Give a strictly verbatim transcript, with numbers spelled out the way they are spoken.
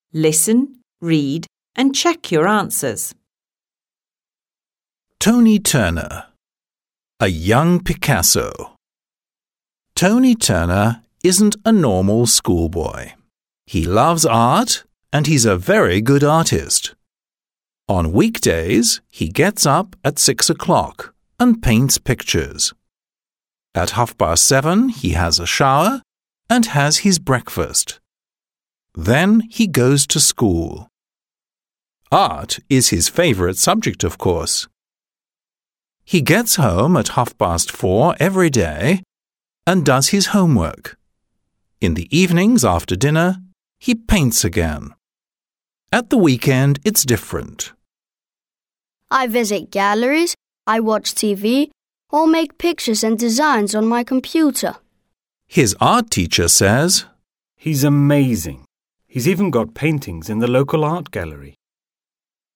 Listen, read and check your answers. Tony Turner, a young Picasso. Tony Turner isn't a normal schoolboy. He loves art and he's a very good artist. On weekdays, he gets up at six o'clock and paints pictures. At half past seven, he has a shower and has his breakfast. Then he goes to school. Art is his favorite subject, of course. He gets home at half past four every day and does his homework. In the evenings after dinner, he paints again. At the weekend, it's different. I visit galleries, I watch T V, or make pictures and designs on my computer. His art teacher says, "He's amazing. He's even got paintings in the local art gallery."